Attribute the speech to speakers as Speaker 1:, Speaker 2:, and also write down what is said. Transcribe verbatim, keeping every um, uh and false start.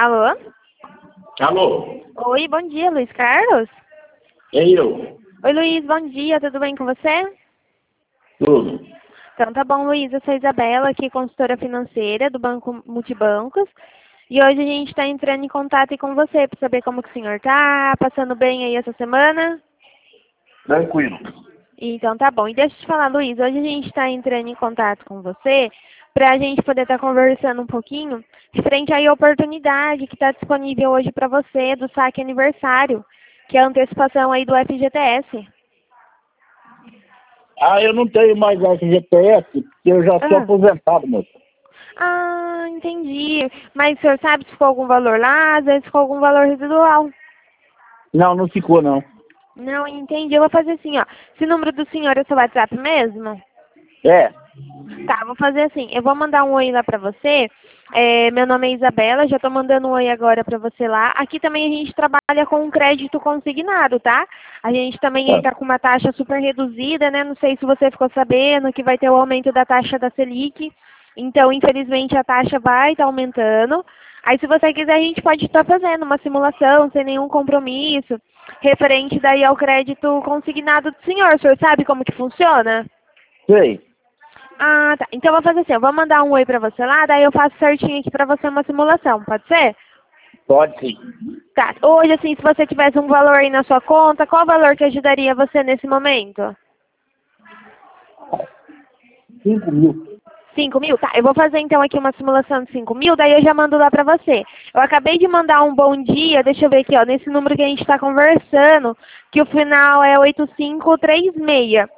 Speaker 1: Alô?
Speaker 2: Alô?
Speaker 1: Oi, bom dia, Luiz Carlos?
Speaker 2: É eu.
Speaker 1: Oi, Luiz, bom dia, tudo bem com você?
Speaker 2: Tudo.
Speaker 1: Então tá bom, Luiz, eu sou a Isabela, aqui consultora financeira do Banco Multibancos. E hoje a gente está entrando em contato com você para saber como que o senhor tá, passando bem aí essa semana?
Speaker 2: Tranquilo.
Speaker 1: Então tá bom. E deixa eu te falar, Luiz, hoje a gente está entrando em contato com você para a gente poder estar conversando um pouquinho referente aí à oportunidade que está disponível hoje para você do saque aniversário, que é a antecipação aí do F G T S.
Speaker 2: Ah, eu não tenho mais F G T S, porque eu já sou
Speaker 1: Ah.
Speaker 2: aposentado, moço.
Speaker 1: Ah, entendi. Mas o senhor sabe se ficou algum valor lá, às vezes ficou algum valor residual.
Speaker 2: Não, não ficou, não.
Speaker 1: Não, entendi. Eu vou fazer assim, ó. Esse número do senhor é o seu WhatsApp mesmo?
Speaker 2: É.
Speaker 1: Tá, vou fazer assim. Eu vou mandar um oi lá pra você. É, meu nome é Isabela, já tô mandando um oi agora pra você lá. Aqui também a gente trabalha com um crédito consignado, tá? A gente também
Speaker 2: Tá.
Speaker 1: está com uma taxa super reduzida, né? Não sei se você ficou sabendo que vai ter o aumento da taxa da Selic. Então, infelizmente, a taxa vai estar aumentando. Aí, se você quiser, a gente pode estar fazendo uma simulação sem nenhum compromisso, referente daí ao crédito consignado do senhor. O senhor sabe como que funciona?
Speaker 2: Sei.
Speaker 1: Ah, tá. Então, eu vou fazer assim, eu vou mandar um oi pra você lá, daí eu faço certinho aqui pra você uma simulação, pode ser?
Speaker 2: Pode sim.
Speaker 1: Tá. Hoje, assim, se você tivesse um valor aí na sua conta, qual valor que ajudaria você nesse momento?
Speaker 2: Cinco mil.
Speaker 1: cinco mil? Tá, eu vou fazer então aqui uma simulação de cinco mil, daí eu já mando lá pra você. Eu acabei de mandar um bom dia, deixa eu ver aqui, ó, nesse número que a gente tá conversando, que o final é oito cinco três seis.